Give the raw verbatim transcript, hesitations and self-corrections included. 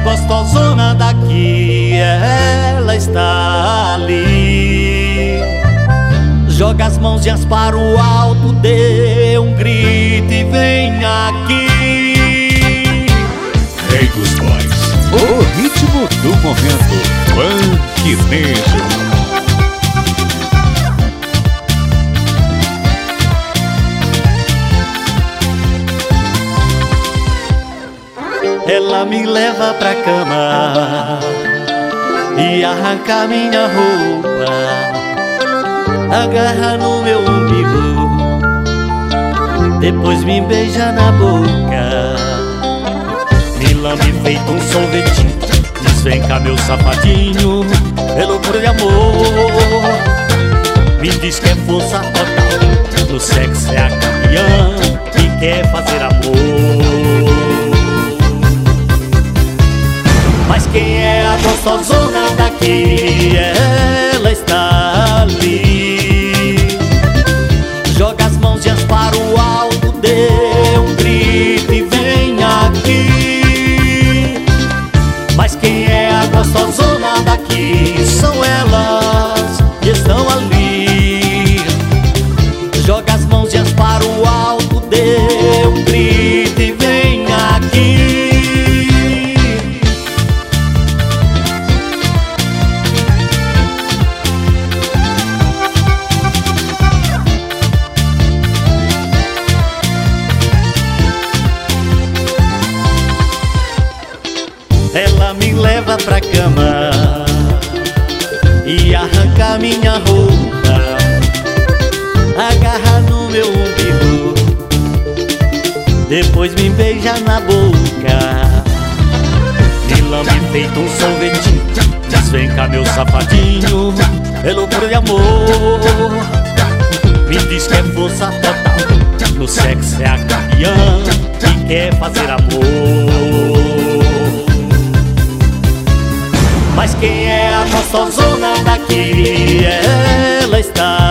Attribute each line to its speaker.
Speaker 1: gostosona daqui, ela está ali. Joga as mãozinhas para o alto, dê um grito e vem aqui.
Speaker 2: Rei dos Boys, o ritmo do momento, funk mesmo.
Speaker 1: Ela me leva pra cama e arranca minha roupa, agarra no meu umbigo, depois me beija na boca, me lambe feito um sorvetinho, diz vem cá meu safadinho, é loucura de amor. Me diz que é força total, no sexo é a campeã e quer fazer amor. Mas quem é a gostosona daqui? Ela está ali. Joga as mãozinhas para o alto, dê um grito e vem aqui. Mas quem é a gostosona daqui? São elas que estão ali. Joga as mãozinhas para o alto, dê um grito e vem aqui. Ela me leva pra cama e arranca minha roupa, agarra no meu umbigo, depois me beija na boca, me lambe feito um sorvetinho, diz vem cá meu safadinho, é loucura de amor. Me diz que é força total, no sexo é a campeã e quer fazer amor. Mas quem é a gostosona daqui? Ela está